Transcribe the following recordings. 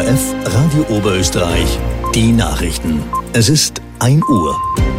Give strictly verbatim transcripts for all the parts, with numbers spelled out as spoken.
F Radio Oberösterreich, die Nachrichten. Es ist ein Uhr.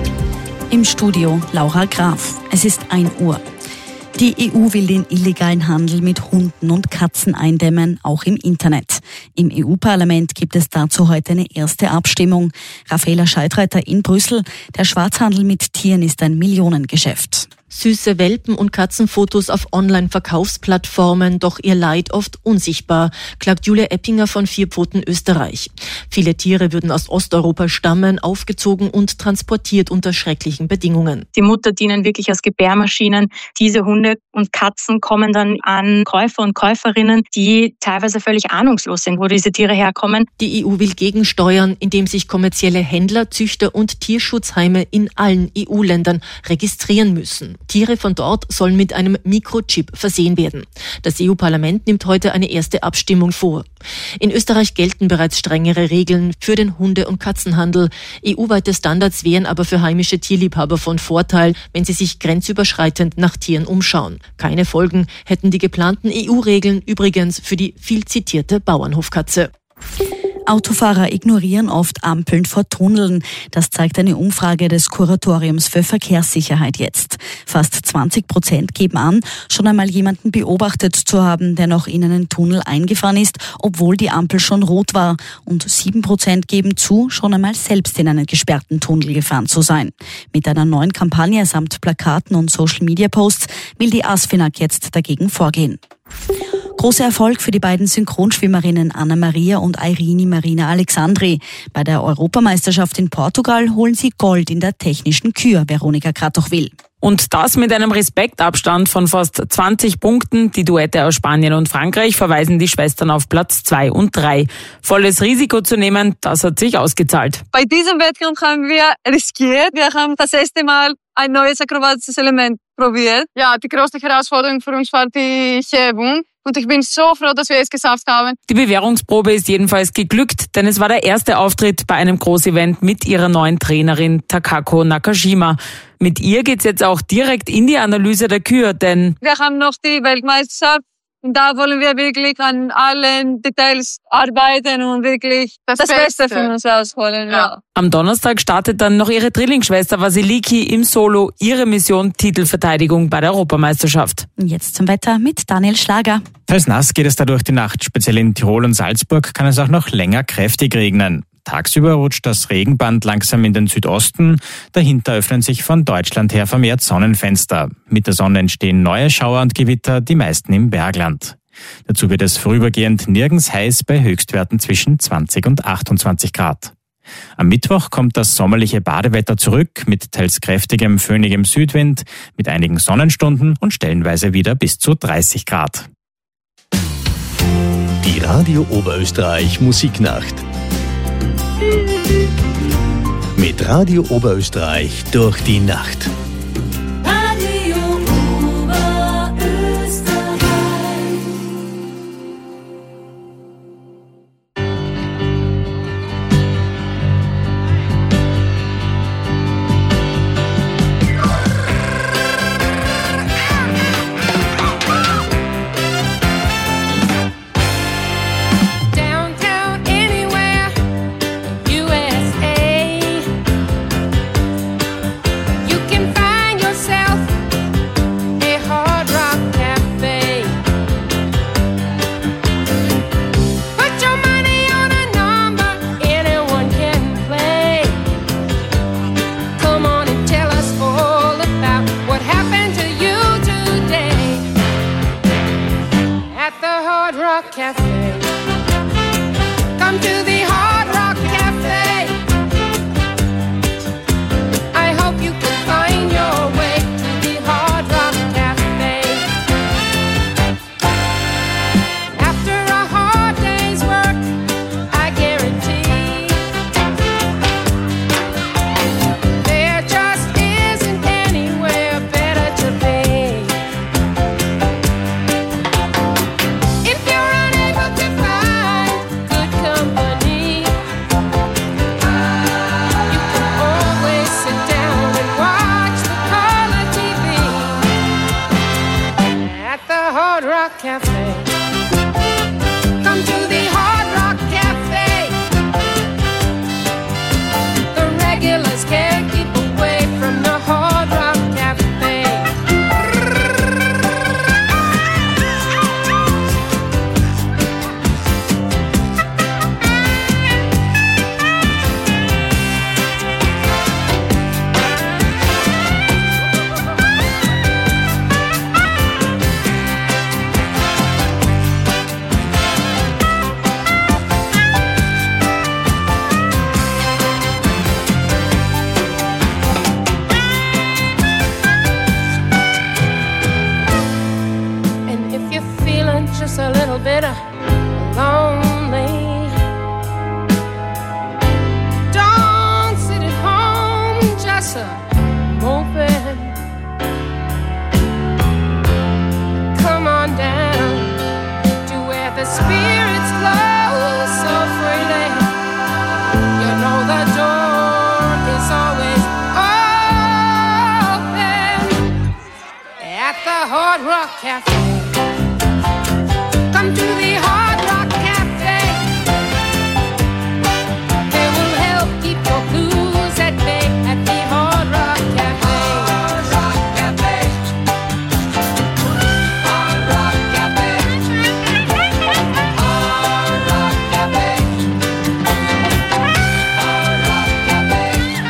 Im Studio Laura Graf. Es ist ein Uhr. Die E U will den illegalen Handel mit Hunden und Katzen eindämmen, auch im Internet. Im E U-Parlament gibt es dazu heute eine erste Abstimmung. Raffaela Scheidreiter in Brüssel. Der Schwarzhandel mit Tieren ist ein Millionengeschäft. Süße Welpen- und Katzenfotos auf Online-Verkaufsplattformen, doch ihr Leid oft unsichtbar, klagt Julia Eppinger von Vierpfoten Österreich. Viele Tiere würden aus Osteuropa stammen, aufgezogen und transportiert unter schrecklichen Bedingungen. Die Mutter dienen wirklich als Gebärmaschinen. Diese Hunde und Katzen kommen dann an Käufer und Käuferinnen, die teilweise völlig ahnungslos sind, wo diese Tiere herkommen. Die E U will gegensteuern, indem sich kommerzielle Händler, Züchter und Tierschutzheime in allen E U-Ländern registrieren müssen. Tiere von dort sollen mit einem Mikrochip versehen werden. Das E U-Parlament nimmt heute eine erste Abstimmung vor. In Österreich gelten bereits strengere Regeln für den Hunde- und Katzenhandel. E U-weite Standards wären aber für heimische Tierliebhaber von Vorteil, wenn sie sich grenzüberschreitend nach Tieren umschauen. Keine Folgen hätten die geplanten E U-Regeln übrigens für die viel zitierte Bauernhofkatze. Autofahrer ignorieren oft Ampeln vor Tunneln. Das zeigt eine Umfrage des Kuratoriums für Verkehrssicherheit jetzt. Fast zwanzig Prozent geben an, schon einmal jemanden beobachtet zu haben, der noch in einen Tunnel eingefahren ist, obwohl die Ampel schon rot war. Und sieben Prozent geben zu, schon einmal selbst in einen gesperrten Tunnel gefahren zu sein. Mit einer neuen Kampagne samt Plakaten und Social-Media-Posts will die ASFINAG jetzt dagegen vorgehen. Großer Erfolg für die beiden Synchronschwimmerinnen Anna Maria und Irene Marina Alexandri. Bei der Europameisterschaft in Portugal holen sie Gold in der technischen Kür, Veronika Kratochwil. Und das mit einem Respektabstand von fast zwanzig Punkten. Die Duette aus Spanien und Frankreich verweisen die Schwestern auf Platz zwei und drei. Volles Risiko zu nehmen, das hat sich ausgezahlt. Bei diesem Wettkampf haben wir riskiert. Wir haben das erste Mal ein neues akrobatisches Element probiert. Ja, die größte Herausforderung für uns war die Hebung. Und ich bin so froh, dass wir es geschafft haben. Die Bewährungsprobe ist jedenfalls geglückt, denn es war der erste Auftritt bei einem Großevent mit ihrer neuen Trainerin Takako Nakashima. Mit ihr geht's jetzt auch direkt in die Analyse der Kür, denn wir haben noch die Weltmeisterschaft und da wollen wir wirklich an allen Details arbeiten und wirklich das, das Beste. Beste von uns rausholen. Ja. Ja. Am Donnerstag startet dann noch ihre Drillingsschwester Vasiliki im Solo ihre Mission Titelverteidigung bei der Europameisterschaft. Jetzt zum Wetter mit Daniel Schlager. Teils nass geht es da durch die Nacht. Speziell in Tirol und Salzburg kann es auch noch länger kräftig regnen. Tagsüber rutscht das Regenband langsam in den Südosten. Dahinter öffnen sich von Deutschland her vermehrt Sonnenfenster. Mit der Sonne entstehen neue Schauer und Gewitter, die meisten im Bergland. Dazu wird es vorübergehend nirgends heiß bei Höchstwerten zwischen zwanzig und achtundzwanzig Grad. Am Mittwoch kommt das sommerliche Badewetter zurück mit teils kräftigem, föhnigem Südwind, mit einigen Sonnenstunden und stellenweise wieder bis zu dreißig Grad. Die Radio Oberösterreich Musiknacht. Mit Radio Oberösterreich durch die Nacht. Cafe. Come to the Hard Rock Cafe. I hope you can find your way to the Hard Rock Cafe. After a hard day's work, I guarantee there just isn't anywhere better to be. If you're unable to find good company, you can always sit down and watch the color T V at the Hard Rock Cafe. Come to the Hard Rock Cafe. little bit uh, lonely. Don't sit at home just uh, moping. Come on down to where the spirits flow so freely. You know the door is always open at the Hard Rock Cafe. Come to the Hard Rock Cafe. They will help keep your blues at bay at the Hard Rock Cafe. Hard Rock Cafe. Hard Rock Cafe. Hard Rock Cafe. Hard Rock Cafe.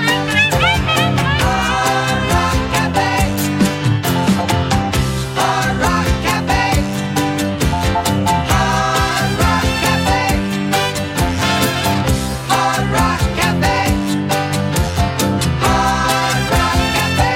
Hard Rock Cafe. Hard Rock Cafe. Hard Rock Cafe. Hard Rock Cafe. Hard Rock Cafe.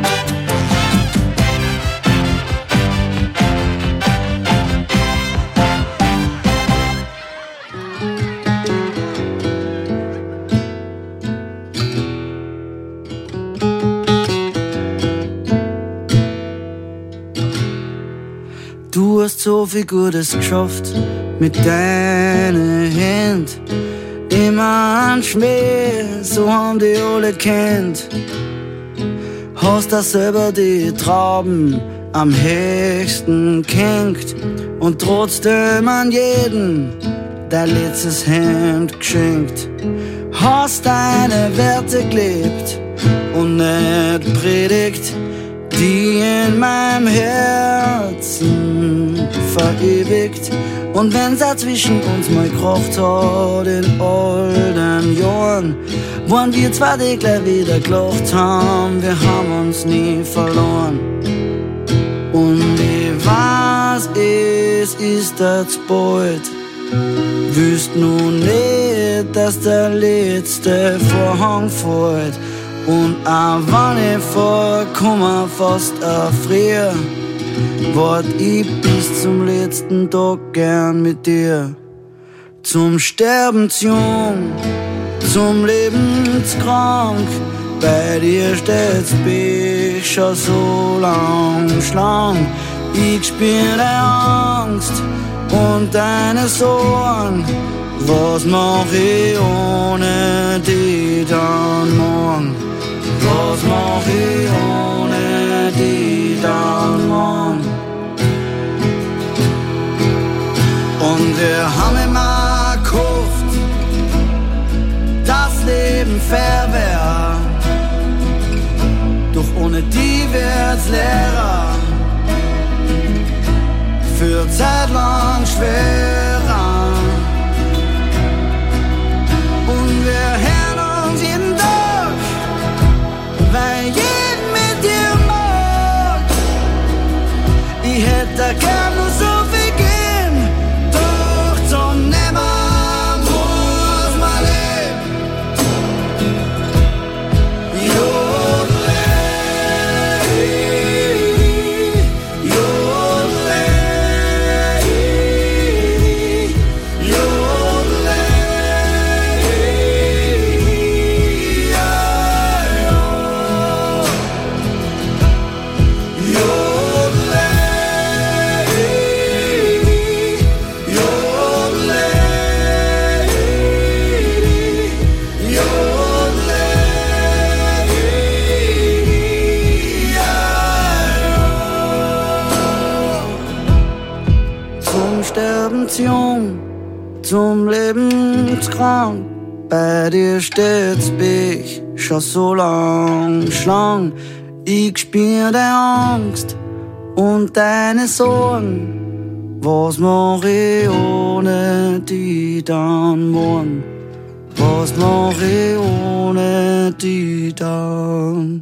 Du hast so viel Gutes geschafft mit deinen Händen. Immer ein Schmäh, so haben die alle kennt. Hast da selber die Trauben am höchsten gehängt und trotzdem an jeden dein letztes Hemd geschenkt. Hast deine Werte gelebt und nicht predigt, die in meinem Herzen verewigt. Und wenn's auch zwischen uns mal gekracht hat in alten Jahren, waren wir zwei, die gleich wieder gelacht haben, wir haben uns nie verloren. Und ich weiß, es ist jetzt bald, wüsst nun nicht, dass der letzte Vorhang fällt. Und auch wenn ich vorkomme, fast erfrier, wart ich bis zum letzten Tag gern mit dir. Zum Sterben zu jung, zum Leben zu krank, bei dir steht's bin ich schon so lang schlank. Ich spür deine Angst und deine Sorgen, was mach ich ohne dich dann morgen? Was mach ich ohne dich dann morgen? Und wir haben immer gehofft, das Leben fair wär, doch ohne die wird's leerer, für Zeit lang schwerer. Und wir hören uns jeden Tag, weil jeden mit dir mag. Ich hätte gern nur so viel geben, doch zum Nimmer muss man leben. Jodley, Jodley, Jodley, ja, Zum Sterben zu jung, zum Leben zu krank, bei dir steht's bin ich schon so lang schlank. Ich spür deine Angst und deine Sorgen, was mach ich ohne die dann morgen? Was mach ich ohne die dann?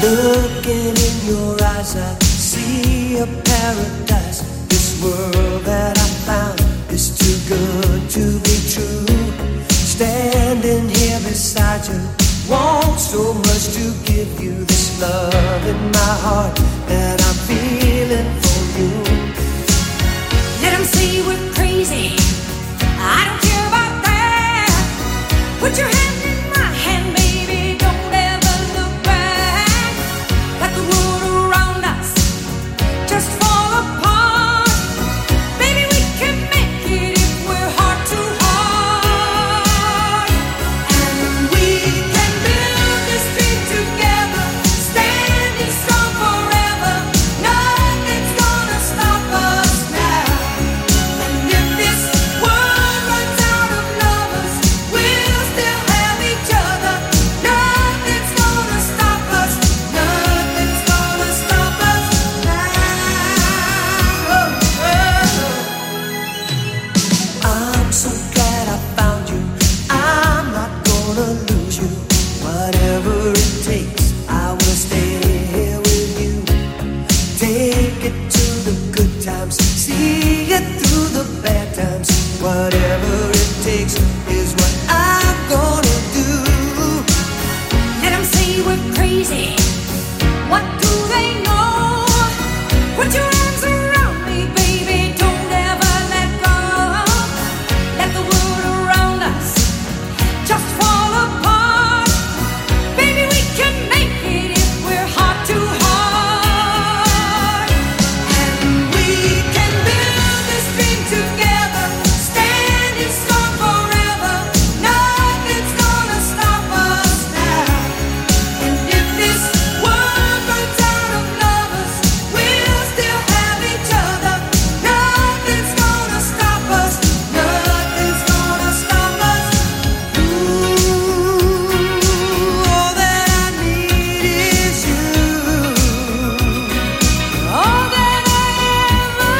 Looking in your eyes, I see a paradise. This world that I found is too good to be true. Standing here beside you, want so much to give you this love in my heart that I'm feeling for you. Let them say we're crazy, I don't care about that. Put your hand in my hand, baby, don't ever look back. Let the world around us just fall apart. Baby, we can make it if we're heart to heart. And we can build this dream together, standing strong forever. Nothing's gonna stop us now. And if this world runs out of lovers, we'll still have each other. Nothing's gonna stop us. Nothing's gonna stop us now. I'm so glad I found you. I'm not gonna lose you. Whatever it takes, I will stay here with you. Take it to the good times, see it through the bad times. Whatever it takes is what I'm gonna do. Let them say we're crazy. What do they know? Put your arms around me, baby. Don't ever let go. Let the world around us just fall apart. Baby, we can make it if we're heart to heart. And we can build this dream together, standing strong forever. Nothing's gonna stop us now. And if this world runs out of lovers, we'll still have each other. Nothing's gonna stop us. Nothing's gonna stop us. Ooh, all that I need is you. All that I ever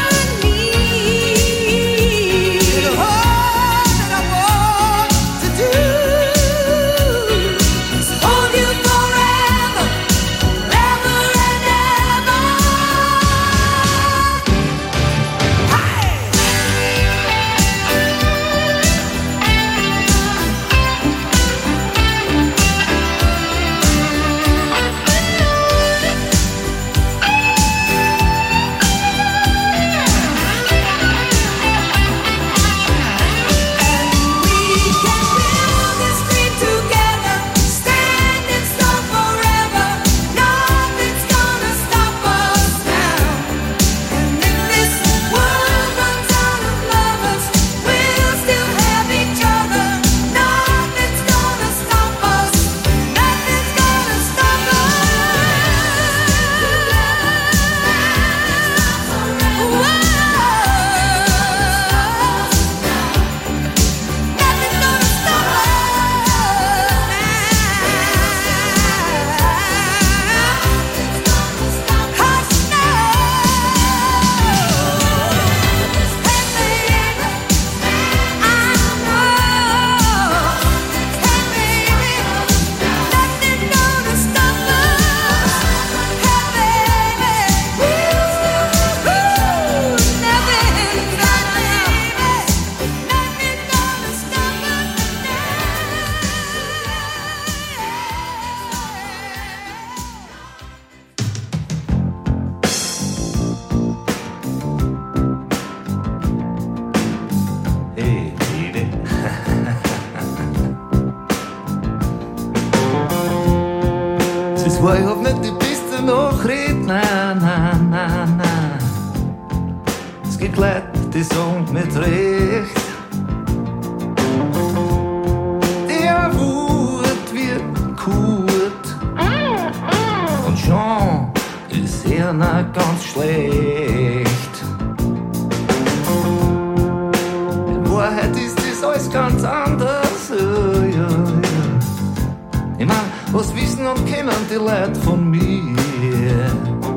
need. All that I want to do is hold you forever, forever and ever. We can build this dream together, standing strong forever. Nothing's gonna stop us now. And if this world runs out of lovers, we'll still have each other. Nothing's gonna stop us. Nothing's gonna stop us. Nothing's gonna stop Hey, baby. Es war überhaupt nicht die beste Nachricht, nein, nein, nein, nein. Es gibt Leute, die sagen mit Recht, der Wut wird gut und schon ist er nicht ganz schlecht. In Wahrheit ist das alles ganz anders, ja, ja, ja. Ich mein, was wissen und kennen die Leute von mir?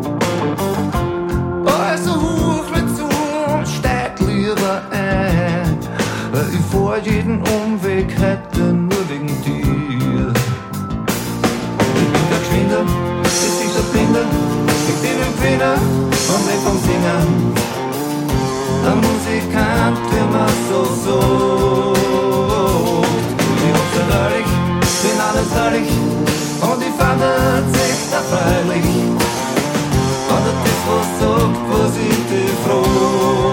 Also hoch mit zu und steig lieber ein. Ich fahr jeden Umweg heute nur wegen dir. Ich bin der Geschwinder, das ist Finger und nicht vom Singen. Ein Musikant, der man so sucht. Ich hab's nicht ehrlich, bin alles ehrlich und ich fand es echt erfreulich. Oder das, was sagt, was ich dich frag.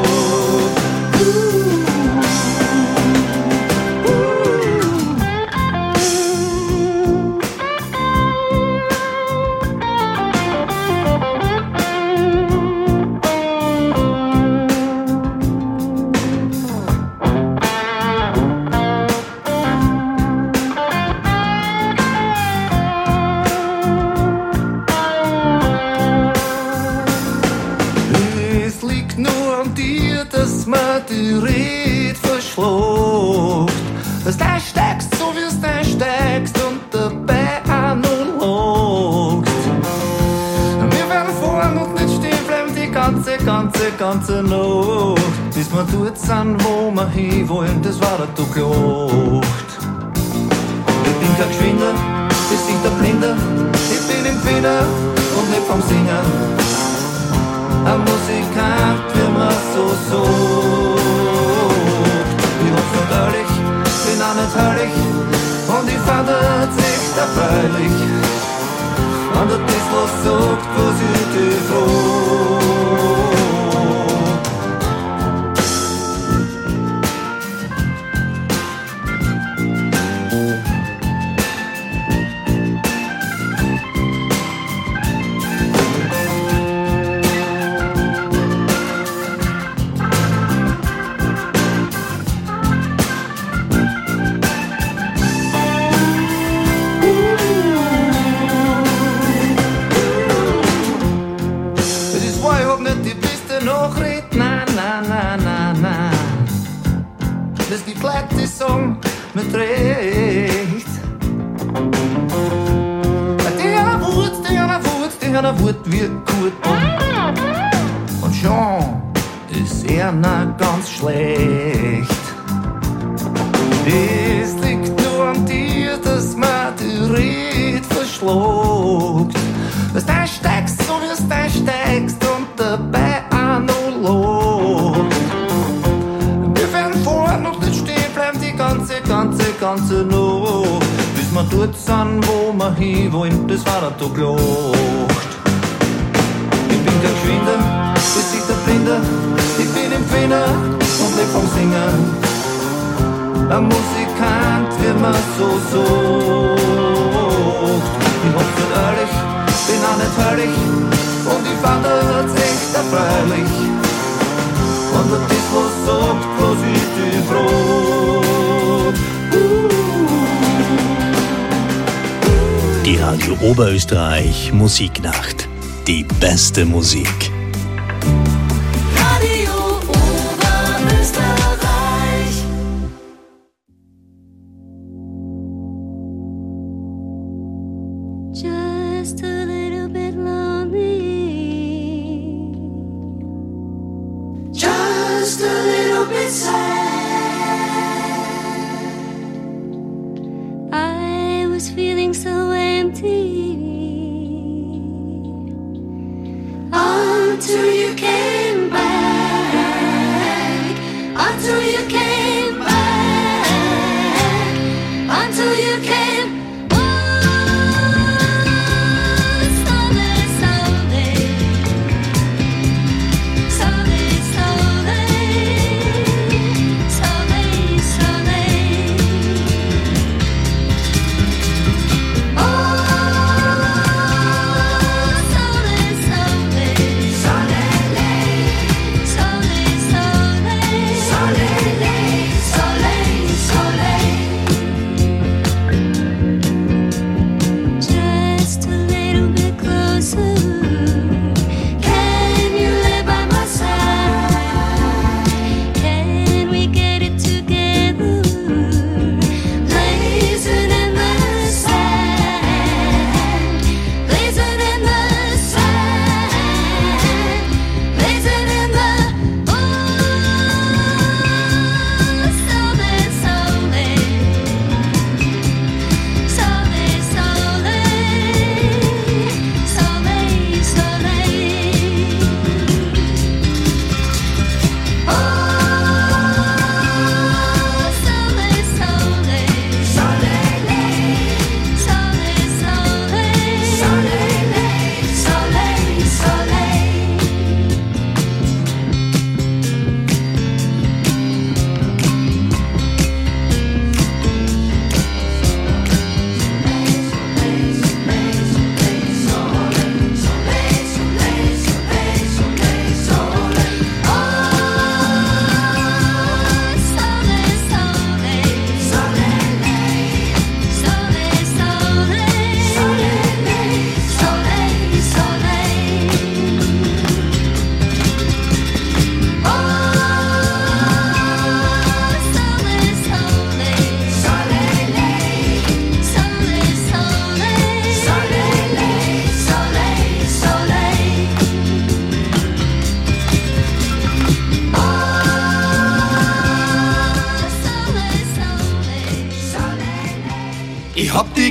Die Rede verschluckt, dass du steckst, so wie du steckst und dabei auch nur logst. Wir werden fahren und nicht stehen bleiben die ganze, ganze, ganze Nacht, bis wir dort sind, wo wir hinwollen, das war der Klucht. Ich bin kein Geschwinder, das sieht der Blinder, ich bin im Fieder und nicht vom Singen. Ein Musikant, wie man so sucht. Ich hab's nicht ehrlich, bin auch nicht herrlich und ich fand es echt erfreulich. Und das, was sagt, was ich dich mit Recht. Die einer Wut, die einer Wut, die einer Wut wird gut. Und schon ist er nicht ganz schlecht. Es liegt nur an dir, dass man die Rede verschluckt. Dass du steckst, so wie du steckst und dabei auch noch lobst. Wir werden vorher noch nicht stehen bleiben, die ganze, ganze, ganze Nacht. Bis wir dort sind, wo wir hinwollen, das war der Klucht. Ich bin kein Geschwinder, das sieht der Blinder. Ich bin im Finger und nicht vom Singen. Ein Musikant, wie man so sucht. Ich hab's nicht ehrlich, bin auch nicht herrlich und ich fand es echt erfreulich. Und das, was sagt, was ich dich frag. Die Radio Oberösterreich Musiknacht. Die beste Musik. Radio Oberösterreich. Just a little bit lonely. Just a little bit sad. I was feeling so empty until you came back. Until you came back. Until you came. Slowly,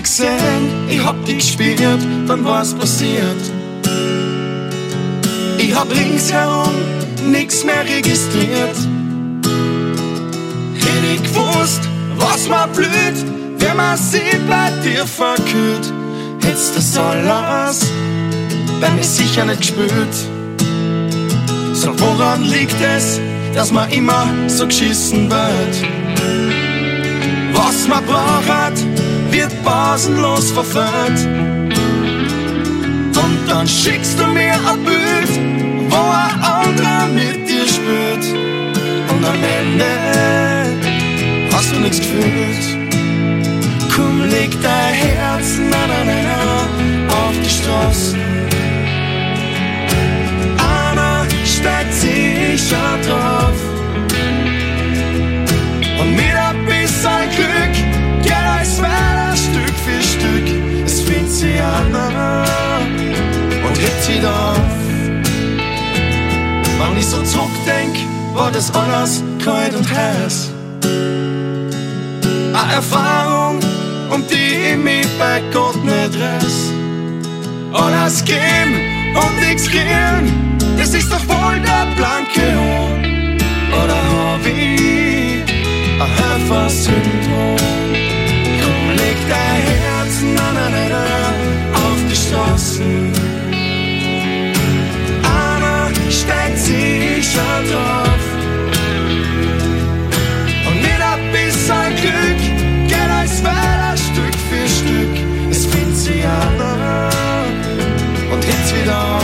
gesehen, ich hab dich gespürt, dann war's passiert. Ich hab ringsherum nix mehr registriert. Hätte ich gewusst, was mir blüht, wenn man sieht bei dir verkühlt, hättest das alles bei mir sicher nicht gespürt. So, woran liegt es, dass man immer so geschissen wird? Was man braucht, wird pausenlos verfehlt. Und dann schickst du mir ein Bild, wo ein anderer mit dir spielt. Und am Ende hast du nichts gefühlt. Komm, leg dein Herz, na na na na, auf die Straßen. Einer steigt sicher drauf. Und mit ein bisschen Glück geht alles weiter Stück für Stück. Es findet sie einer und hebt sie auf. Wenn ich so zurückdenk, war das alles kalt und heiß. Eine Erfahrung, um die ich mich bei Gott nicht reiß. Alles geben und nichts kriegen, das ist doch voll der blanke Hohn. Oder hab ich ein Helfersyndrom? Komm, leg dein Herz, na na na na, auf die Straßen. Einer steigt sicher drauf. Und mit ein bisschen Glück geht alles weiter Stück für Stück. Es findet sie einer und hebt's wieder auf.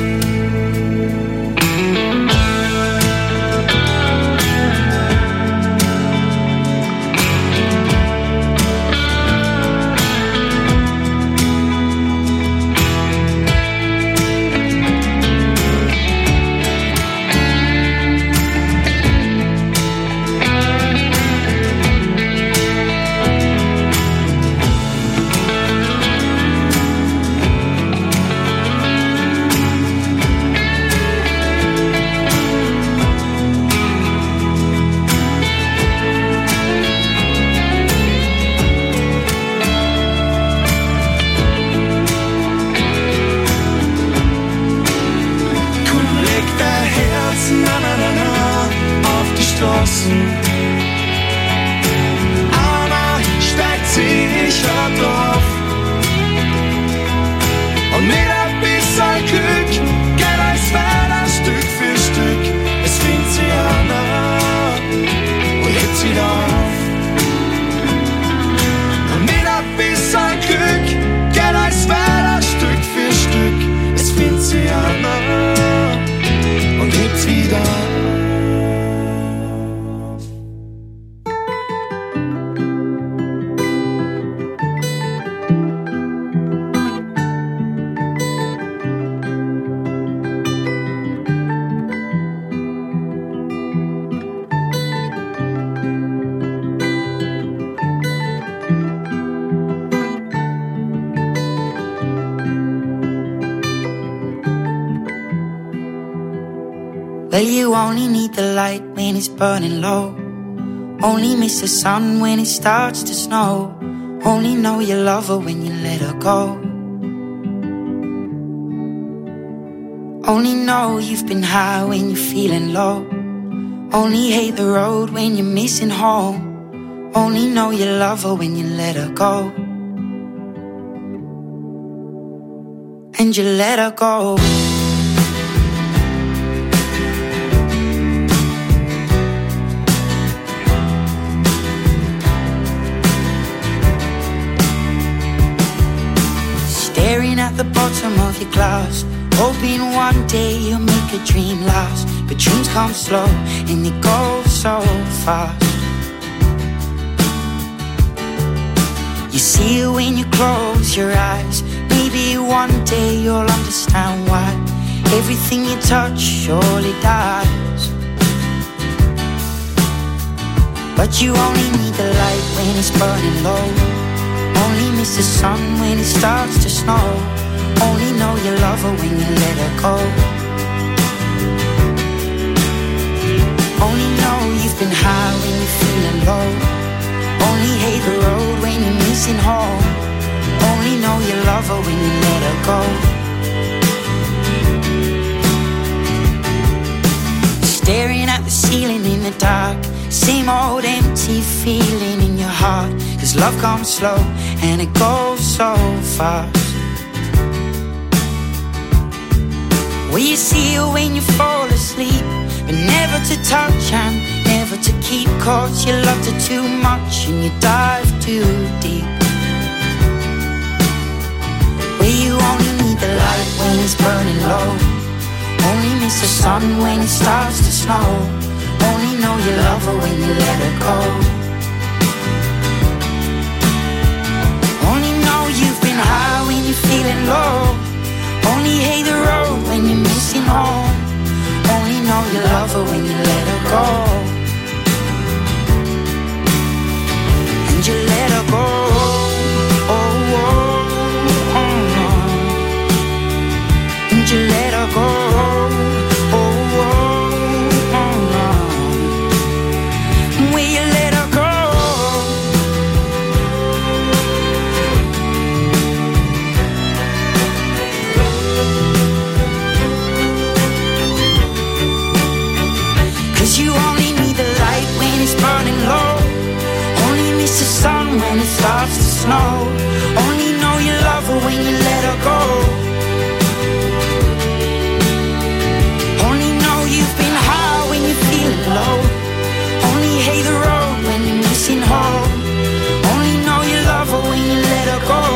Einer steigt sicher drauf. Und mit ein bisschen Glück geht alles weiter Stück für Stück. Es findet sie einer und hebt sie auf. Und mit ein bisschen Glück geht alles weiter Stück für Stück. Es findet sie einer und hebt wieder auf. Well, you only need the light when it's burning low. Only miss the sun when it starts to snow. Only know you love her when you let her go. Only know you've been high when you're feeling low. Only hate the road when you're missing home. Only know you love her when you let her go. And you let her go. Staring at the bottom of your glass, hoping one day you'll make a dream last. But dreams come slow and they go so fast. You see it when you close your eyes. Maybe one day you'll understand why everything you touch surely dies. But you only need the light when it's burning low. Only miss the sun when it starts to snow. Only know you love her when you let her go. Only know you've been high when you're feeling low. Only hate the road when you're missing home. know you love her when you let her go. Staring at the ceiling in the dark, same old empty feeling in your heart. Cause love comes slow and it goes so fast. Will you see her when you fall asleep? But never to touch and never to keep. Cause you loved her too much and you dive too deep. Will you only need the light when it's burning low? Only miss the sun when it starts to snow. Only know you love her when you let her go. Only know you've been high when you're feeling low. Only hate the road when you're missing home. Only know you love her when you let her go. And you let her go. Oh, oh, oh, oh. And you let her go. When it starts to snow, only know you love her when you let her go. Only know you've been high when you're feeling low. Only hate the road when you're missing home. Only know you love her when you let her go.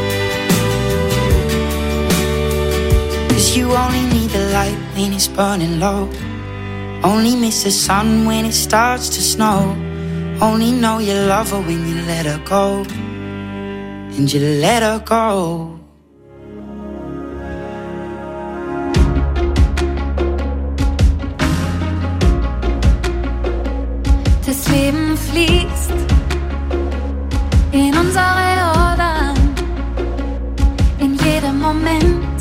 Cause you only need the light when it's burning low. Only miss the sun when it starts to snow. Only know you love her when you let her go. And you let her go. Das Leben fließt in unsere Adern, in jedem Moment,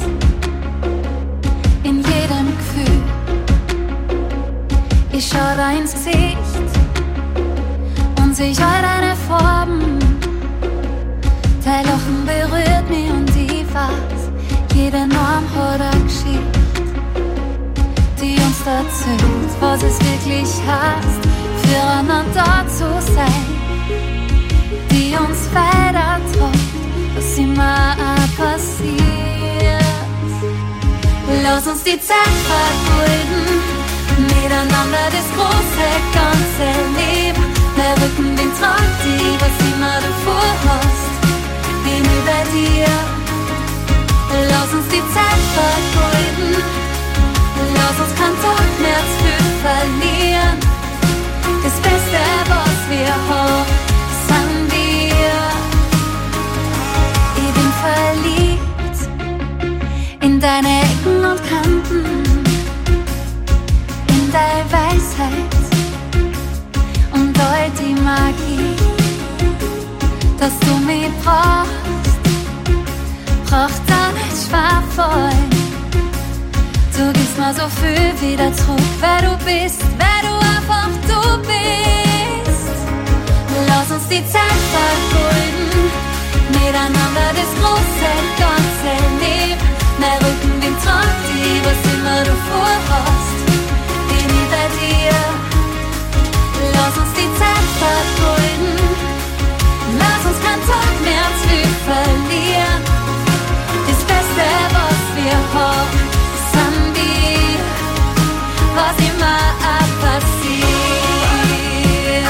in jedem Gefühl. Ich schau da ins Gesicht, ich all deine Farben, dein Lachen berührt mich und ich weiß, jede Norm hat eine Geschichte, die uns erzählt, was es wirklich heißt, füreinander da zu sein, die uns weiterträgt, was immer auch passiert. Lass uns die Zeit vergeuden, miteinander das große ganze Leben. Der Rückenwind tragt die, was immer du vorhast, bin über dir. Lass uns die Zeit vergeuden, lass uns keinen Tag mehr zu viel verlieren. Das Beste, was wir haben, sind wir. Ich bin verliebt in deine Ecken und Kanten, in deine Weisheit und all die Magie, dass du mich brauchst, braucht da nicht schwer fallen. Du gibst mir so viel wieder zurück, wer du bist, wer du einfach du bist. Lass uns die Zeit vergeuden, miteinander das große ganze Leben. Mein Rückenwind tragt die, was immer du vorhast, bin ich bei dir. Lass uns die Zeit vergeuden, lass uns keinen Tag mehr zu viel verlieren. Das Beste, was wir haben, sind wir, was immer auch passiert.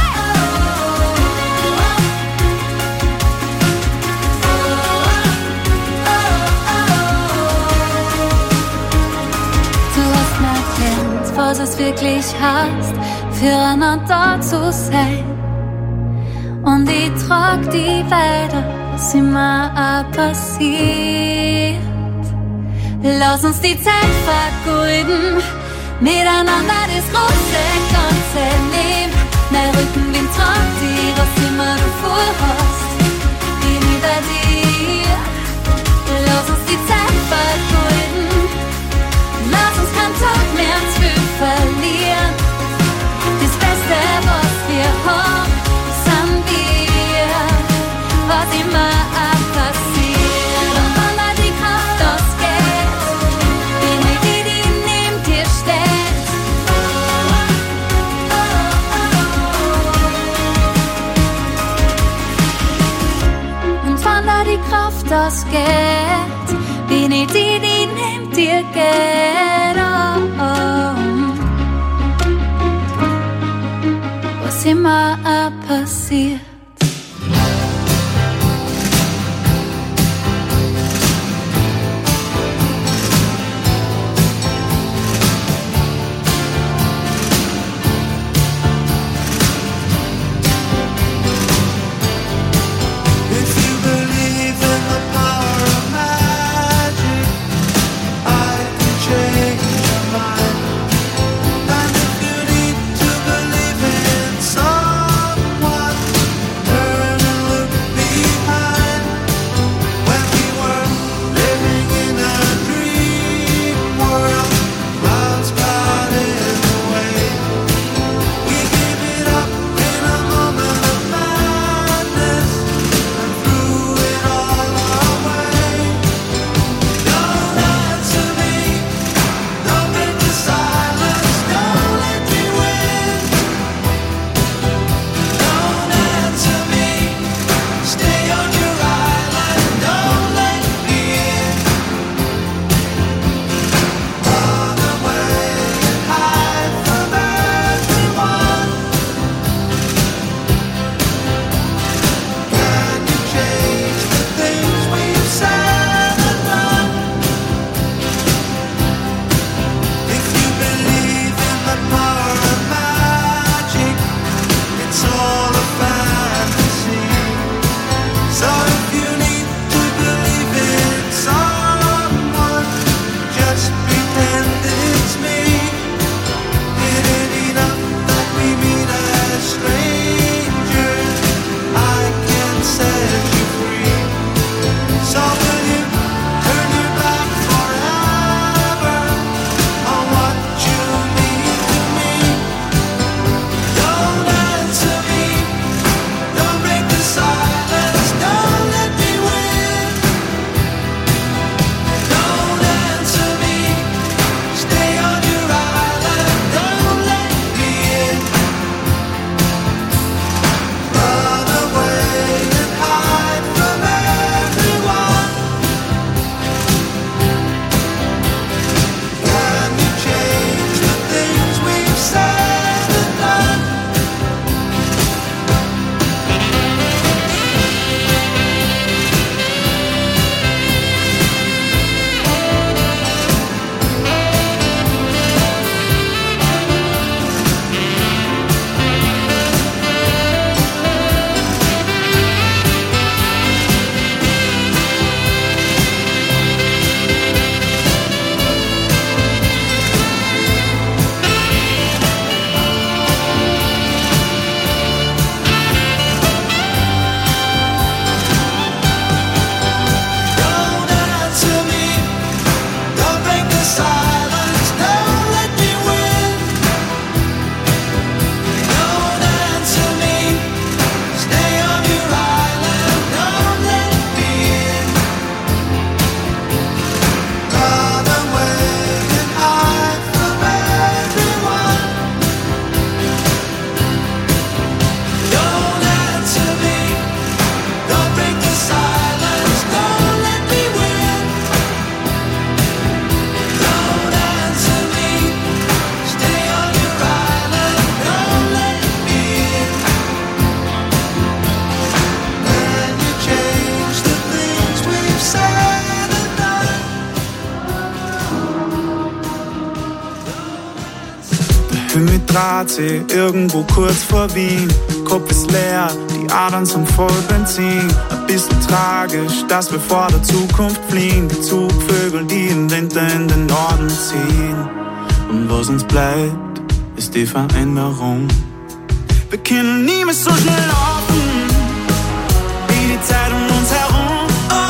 Du hast mir erklärt, was es wirklich heißt, füreinander zu sein. Und ich trag die weiter, was immer auch passiert. Lass uns die Zeit vergeuden, miteinander das große ganze Leben. Mein Rückenwind tragt die, was immer du vorhast, bin ich bei dir. Lass uns die Zeit vergeuden, lass uns keinen Tag mehr zu viel verlieren. Das Beste, was wir haben, sind wir, was immer auch passiert. geht, bin ich die, die neben dir geht. Oh, oh. Was immer auch passiert. Bin mit Drahtsee irgendwo kurz vor Wien. Kopf ist leer, die Adern sind voll Benzin. Ein bisschen tragisch, dass wir vor der Zukunft fliehen. Die Zugvögel, die im Winter in den Norden ziehen. Und was uns bleibt, ist die Veränderung. Wir können nie mehr so schnell laufen, wie die Zeit um uns herum.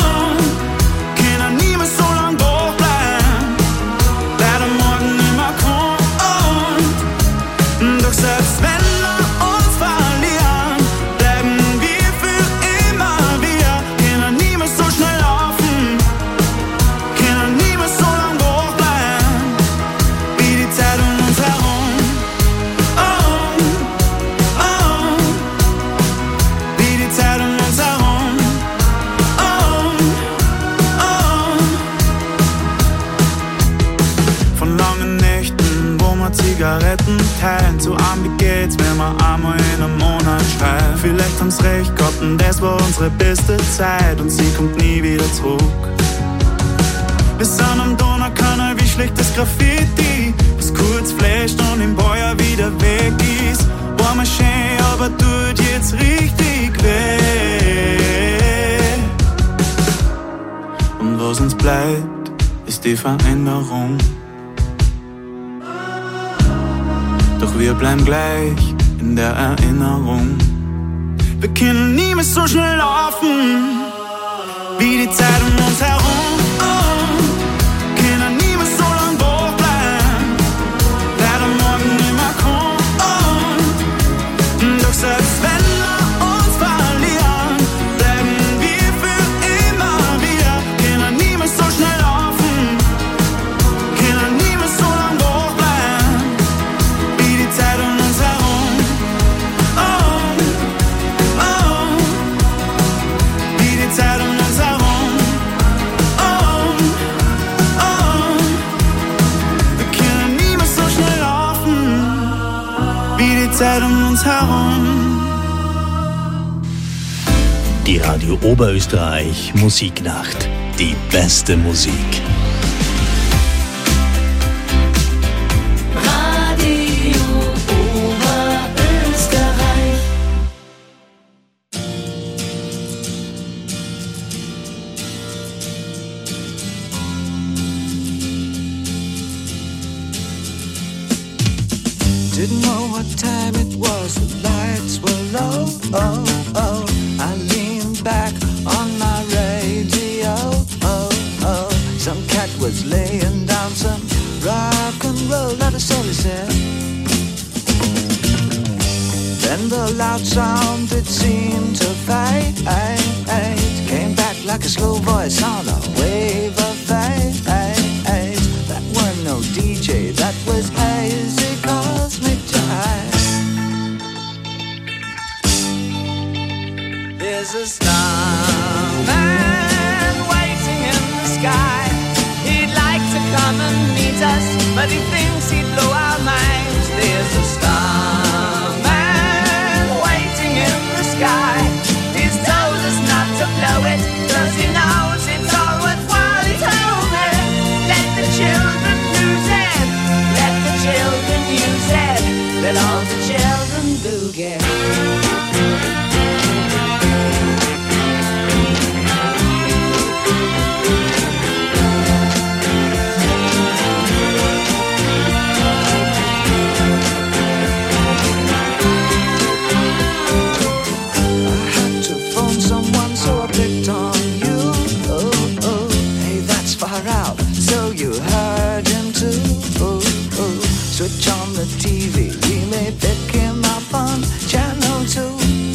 Oh, können nie mehr so lang durchbleiben, leider morgen immer kommt. Oh, doch selbst wenn wir uns verlieren, bleiben wir für immer wir. Können nie mehr so schnell laufen, können nie mehr so lang durchbleiben, wie die Zeit um uns herum. Oh, oh, zu arm, wie geht's, wenn man einmal in einem Monat schreibt. Vielleicht haben's recht gehabt und das war unsere beste Zeit und sie kommt nie wieder zurück. Wir sind am Donaukanal wie schlechtes Graffiti, was kurz flasht und im Baujahr wieder weg ist. War mal schön, aber tut jetzt richtig weh. Und was uns bleibt, ist die Veränderung. Doch wir bleiben gleich in der Erinnerung. Wir können nie mehr so schnell laufen, wie die Zeit um uns herum. Können nie mehr so lang wach bleiben, leider morgen nicht mehr kommt. Doch selbst wenn wir uns verlieren, bleiben wir für immer wieder. Können nie mehr so schnell laufen, können nie mehr so lang wach bleiben, wie die Zeit um uns herum. Oh, oh, wie die Zeit um uns herum. Oh, oh, wir können nie mehr so schnell laufen, wie die Zeit um uns herum. Die Radio Oberösterreich Musiknacht. Die beste Musik. Radio Oberösterreich. Didn't know what time it was, the lights were low. Oh, oh, I leaned back on my radio. Oh, oh, some cat was laying down some rock and roll, not a soul said. Then the loud sound, it seemed to fade. Came back like a slow voice on a wave of fate. That wasn't no D J, that was hazy cosmic jive. There's a starman waiting in the sky. He'd like to come and meet us, but he thinks he'd blow our minds. There's a starman waiting in the sky. He's told us not to blow it, cause he knows it's all worthwhile. He told me, let the children lose it, let the children use it, let all the children boogie. Switch on the T V, we may pick him up on channel two.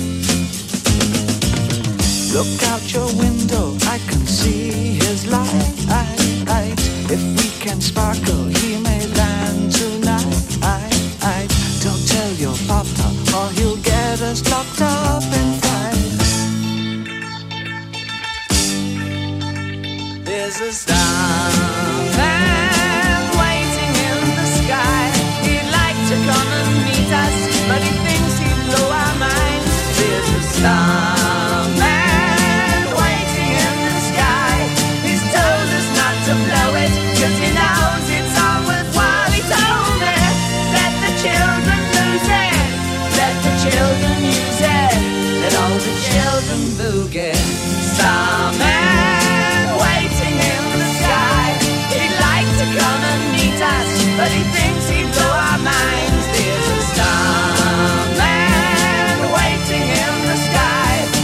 Look out your window, I can see his light. If we can sparkle, he may land tonight. Don't tell your papa, or he'll get us locked up in fight. There's a starman waiting in the sky. He'd like to come and meet us, but he thinks he'd blow our minds. There's a starman waiting in the sky. He's told us not to blow it, cause he knows it's all worthwhile. He told me, let the children lose it, let the children use it, let all the children boogie. Starman waiting in the sky. He'd like to come and meet us, but he thinks he'd blow our minds. There's a starman waiting in the sky.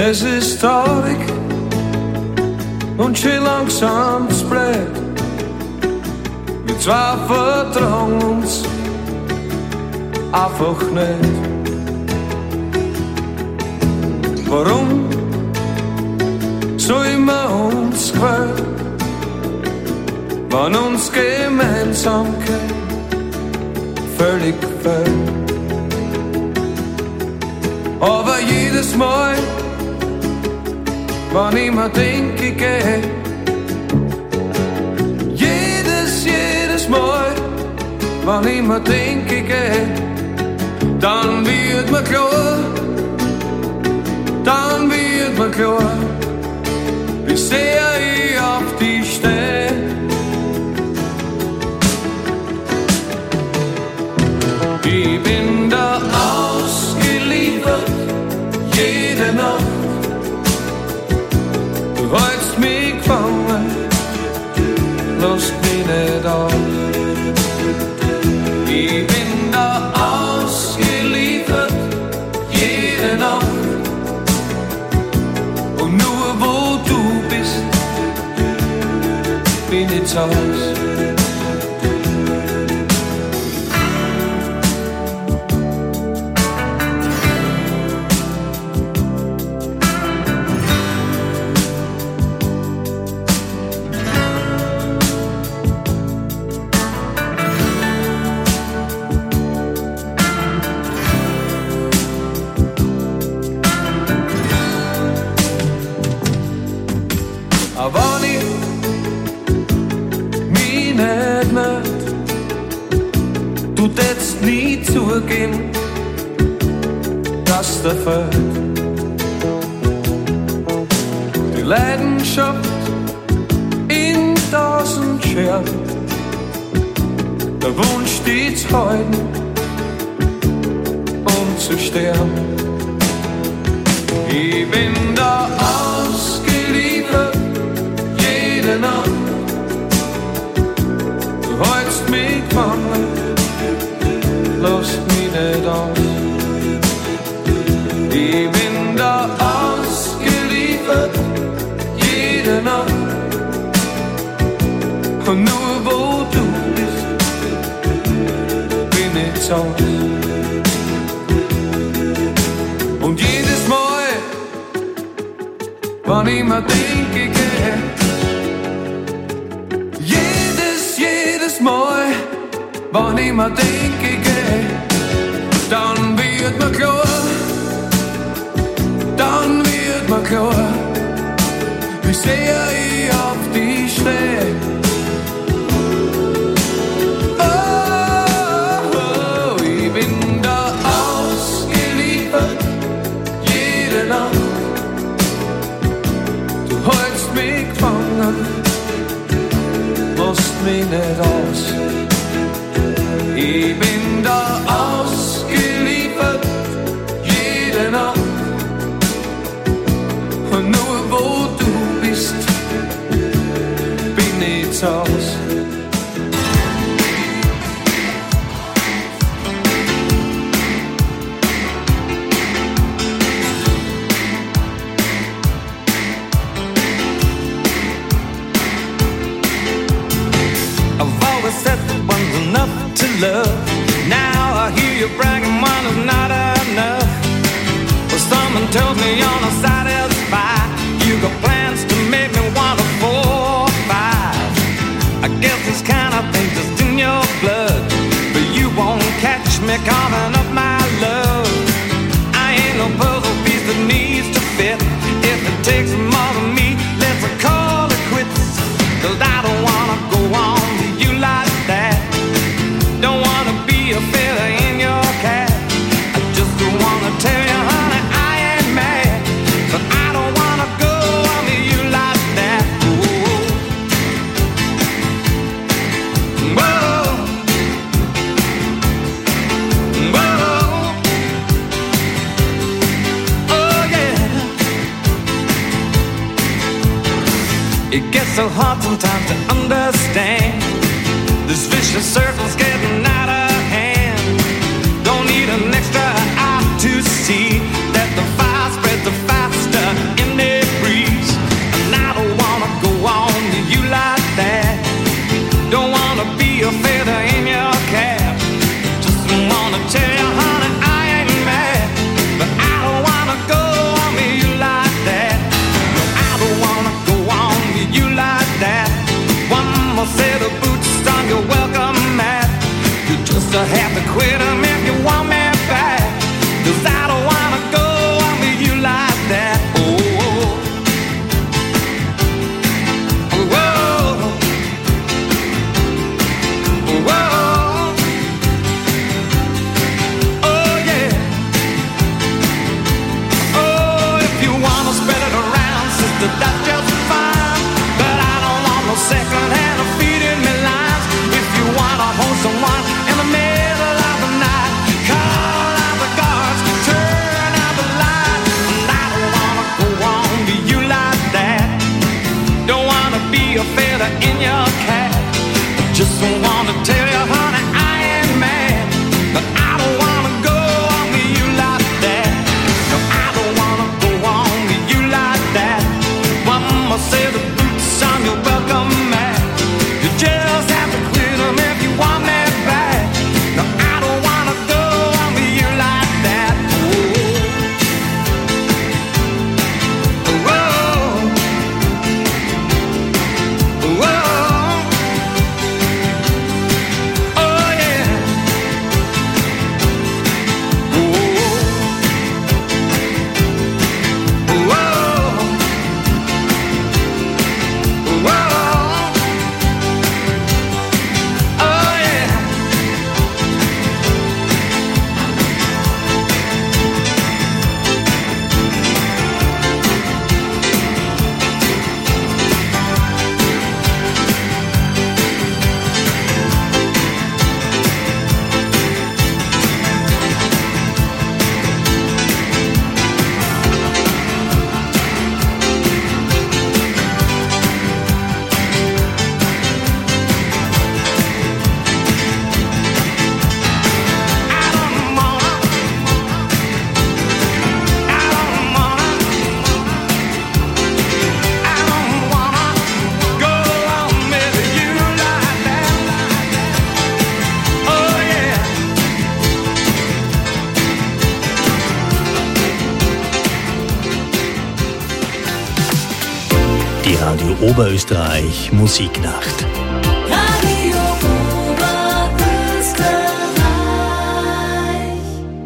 Es ist traurig und schon langsam spät. Wir zwei vertrauen uns einfach nicht. Warum soll man uns quälen, wenn uns Gemeinsamkeit völlig fehlt? Aber jedes Mal, wenn ich mir denke, ich geh, jedes, jedes Mal, wenn ich mir denke, ich geh, dann wird mir klar, dann wird mir klar, wie sehr ich auf dich steh. Ich bin da ausgeliefert, jede Nacht. Du hältst mich gefangen, lass mich nicht aus. Ich bin da ausgeliefert, jede Nacht. Und nur wo du bist, bin ich zu Haus. Nie zugeben, dass der fällt. Die Leidenschaft in tausend Scherben, der Wunsch, die zu halten und zu sterben. Ich bin da ausgeliefert, jede Nacht. Du hältst mich gefangen, lass mich nicht aus. Ich bin da ausgeliefert, jede Nacht. Und nur wo du bist, bin ich zu Haus. Und jedes Mal, wenn ich mir denke, geh, jedes, jedes Mal, wenn ich mir denke, geh, dann wird mir klar, dann wird mir klar, wie sehr ich auf dich steh. Oh, oh, ich bin da ausgeliefert, jede Nacht. Du hältst mich gefangen, lässt mich nicht aus. Ich bin da ausgeliefert, jede Nacht. Und nur wo du bist, bin ich zu Haus. I've always said that one's enough to love. Now I hear you bragging one is not enough. Well, someone tells me you're not satisfied. You got plans to make me want a four or five. I guess this kind of thing just in your blood, but you won't catch me coughing up my love. I ain't no puzzle piece that needs to fit. If it takes more than me, let's call it quits. 'Cause I don't wanna go on to you like that. Don't wanna be a feather in your cap. I just wanna tell you, honey, I ain't mad, but I don't wanna go on to you like that. Whoa. Whoa. Whoa. Oh yeah. It gets so hard sometimes to understand. This vicious circle's getting out of hand. Don't need an extra eye to see that the fire spreads the faster any breeze. And I don't wanna go on to you like that. Don't wanna be a feather in your cap. Just wanna tell you, honey, I ain't mad, but I don't wanna go on to you like that. No, I don't wanna go on to you like that. One more set of boots on your welcome mat. You just have to quit 'em if you want me back. 'Cause I don't wanna go on to you like that. Oh, oh, oh, oh, oh, yeah. Oh, if you wanna spread it around, sister, that's just fine. But I don't want no second hand of feeding me lines. If you wanna hold someone in the middle of the night, call out the guards, turn out the light. And I don't wanna go on to you like that. Don't wanna be a feather in your cap. Just wanna tell you, honey, I ain't mad, but I don't wanna go on to you like that. No, I don't wanna go on to you like that. One more set of boots on your welcome mat. You just have to quit 'em if you want me back. No, I don't wanna go on to you like that. Oh, oh, oh, oh, oh, yeah. Oh, oh, oh, oh, oh, yeah. Go on with you like that. Oh, yeah. Die Radio Oberösterreich Musiknacht. Radio Oberösterreich.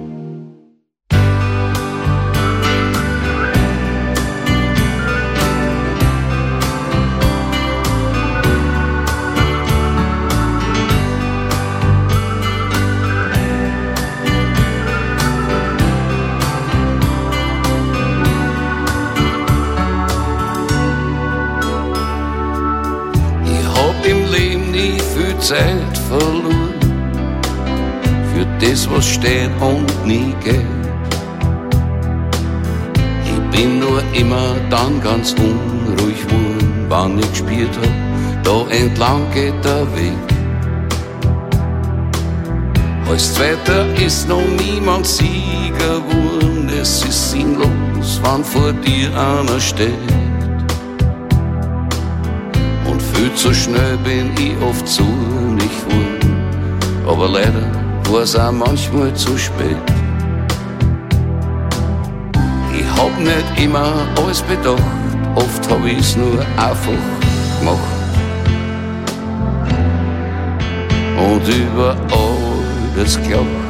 Ich hab im Leben nie viel Zeit verloren für das, was steht und nie geht. Ich bin nur immer dann ganz unruhig geworden, wann ich gespielt hab, da entlang geht der Weg. Als Zweiter ist noch niemand Sieger geworden, es ist sinnlos, wann vor dir einer steht. Und viel zu schnell bin ich oft zu nicht geworden, aber leider war's auch manchmal zu spät. Ich hab nicht immer alles bedacht, oft hab ich's nur einfach gemacht. Und über alles geglaubt.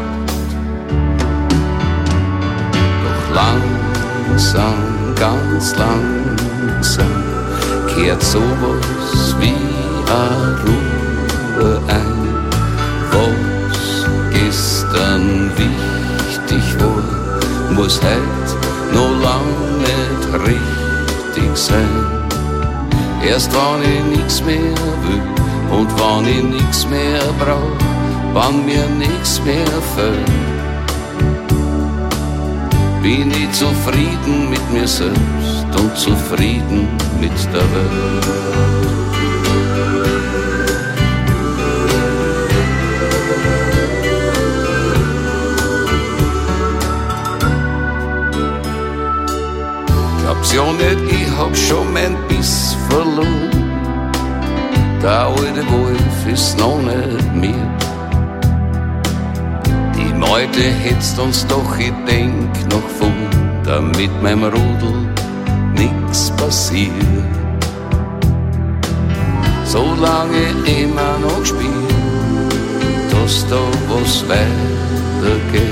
Doch langsam, ganz langsam kehrt sowas wie a Ruhe ein. Was gestern wichtig war, muss heut noch lang nicht richtig sein. Erst wenn ich nix mehr will und wenn ich nix mehr brauch, wenn mir nix mehr fällt, bin ich zufrieden mit mir selbst und zufrieden mit der Welt. Glaub's ja der alte Wolf ist noch nicht mehr. Die Meute hetzt uns doch, ich denk noch vor, damit meinem Rudel nix passiert. Solange immer noch spielt, dass da was weitergeht,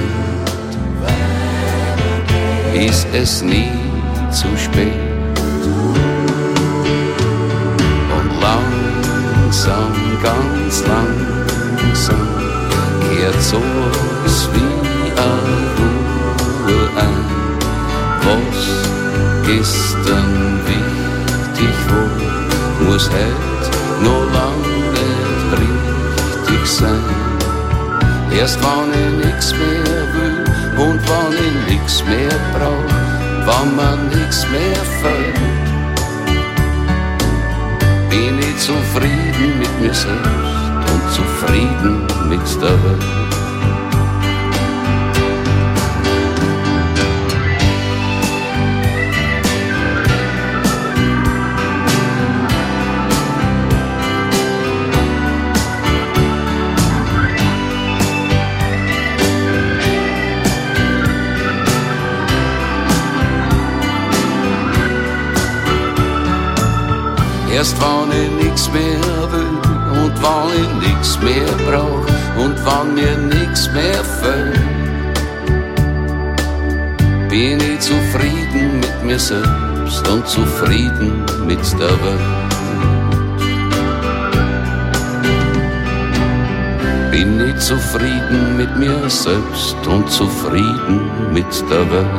ist es nie zu spät. Und langsam, ganz langsam kehrt sowas wie eine Ruhe ein, was gestern wichtig war, muss heute noch lang nicht richtig sein. Erst wenn ich nix mehr will und wenn ich nix mehr brauch, wenn mir nix mehr fällt, bin ich zufrieden mit mir selbst und zufrieden mit der Welt. Erst wenn ich nix mehr will und wenn ich nix mehr brauch und wenn mir nix mehr fällt, bin ich zufrieden mit mir selbst und zufrieden mit der Welt. Bin ich zufrieden mit mir selbst und zufrieden mit der Welt.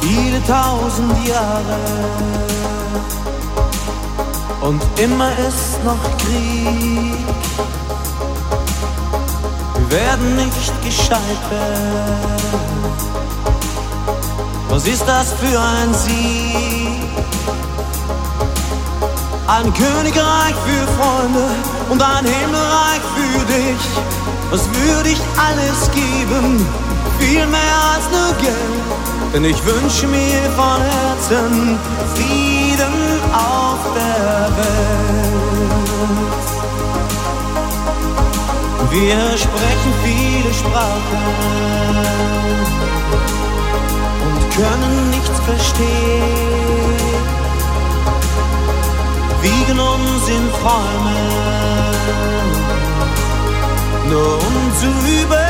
viele tausend Jahre. Und immer ist noch Krieg. Wir werden nicht gescheitert. Was ist das für ein Sieg? Ein Königreich für Freunde und ein Himmelreich für dich. Was würde ich alles geben? Viel mehr als nur Geld. Denn ich wünsche mir von Herzen Frieden auf der Welt. Wir sprechen viele Sprachen und können nichts verstehen. Wiegen uns in Träumen, nur um zu übersehen.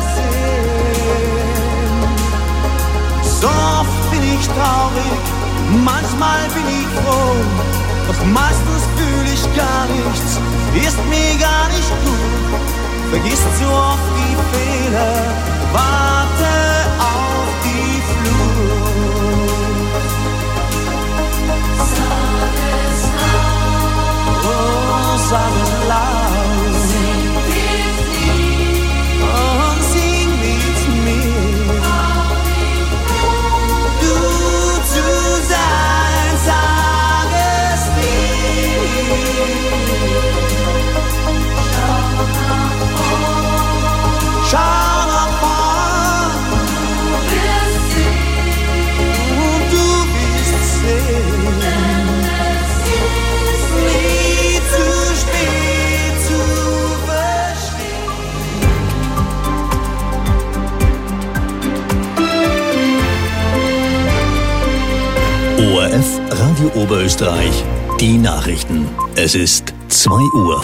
So oft bin ich traurig, manchmal bin ich froh, doch meistens fühle ich gar nichts, ist mir gar nicht gut. Vergiss zu oft die Fehler, warte auf die Flut. Sag es laut, oh, sag es laut, sing mit mir, und sing mit mir. Du zu sein, sag es dir. Schau nach vorn, du wirst sehen, und du wirst sehen, es ist nie zu spät zu verstehen. O R F Radio Oberösterreich, die Nachrichten. Es ist zwei Uhr.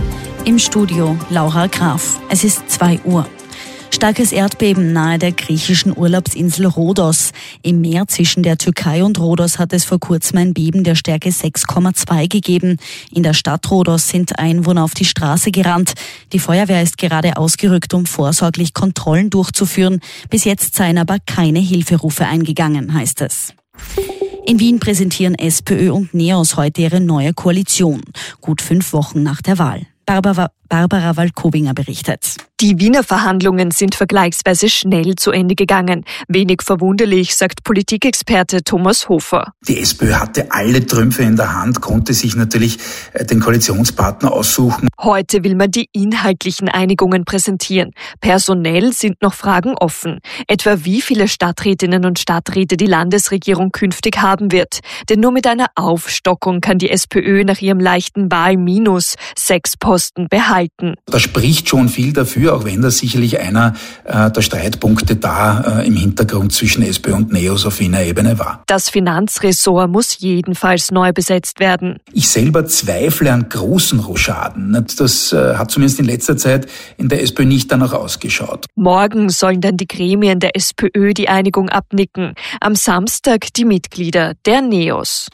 Im Studio Laura Graf. Es ist zwei Uhr. Starkes Erdbeben nahe der griechischen Urlaubsinsel Rhodos. Im Meer zwischen der Türkei und Rhodos hat es vor kurzem ein Beben der Stärke sechs Komma zwei gegeben. In der Stadt Rhodos sind Einwohner auf die Straße gerannt. Die Feuerwehr ist gerade ausgerückt, um vorsorglich Kontrollen durchzuführen. Bis jetzt seien aber keine Hilferufe eingegangen, heißt es. In Wien präsentieren SPÖ und NEOS heute ihre neue Koalition. Gut fünf Wochen nach der Wahl. Barbara, Barbara Waldkobinger berichtet. Die Wiener Verhandlungen sind vergleichsweise schnell zu Ende gegangen. Wenig verwunderlich, sagt Politikexperte Thomas Hofer. Die SPÖ hatte alle Trümpfe in der Hand, konnte sich natürlich den Koalitionspartner aussuchen. Heute will man die inhaltlichen Einigungen präsentieren. Personell sind noch Fragen offen. Etwa wie viele Stadträtinnen und Stadträte die Landesregierung künftig haben wird. Denn nur mit einer Aufstockung kann die SPÖ nach ihrem leichten Wahlminus sechs Posten behalten. Da spricht schon viel dafür, auch wenn das sicherlich einer äh, der Streitpunkte da äh, im Hintergrund zwischen SPÖ und NEOS auf Wiener Ebene war. Das Finanzressort muss jedenfalls neu besetzt werden. Ich selber zweifle an großen Rochaden. Das äh, hat zumindest in letzter Zeit in der SPÖ nicht danach ausgeschaut. Morgen sollen dann die Gremien der SPÖ die Einigung abnicken. Am Samstag die Mitglieder der NEOS.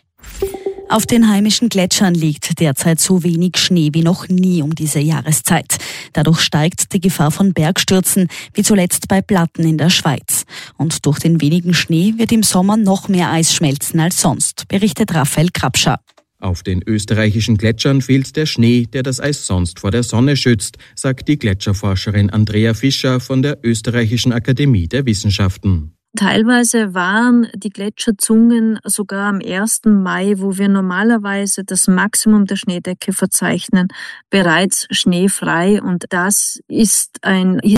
Auf den heimischen Gletschern liegt derzeit so wenig Schnee wie noch nie um diese Jahreszeit. Dadurch steigt die Gefahr von Bergstürzen, wie zuletzt bei Platten in der Schweiz. Und durch den wenigen Schnee wird im Sommer noch mehr Eis schmelzen als sonst, berichtet Raphael Krapscher. Auf den österreichischen Gletschern fehlt der Schnee, der das Eis sonst vor der Sonne schützt, sagt die Gletscherforscherin Andrea Fischer von der Österreichischen Akademie der Wissenschaften. Teilweise waren die Gletscherzungen sogar am ersten Mai, wo wir normalerweise das Maximum der Schneedecke verzeichnen, bereits schneefrei. Und das ist ein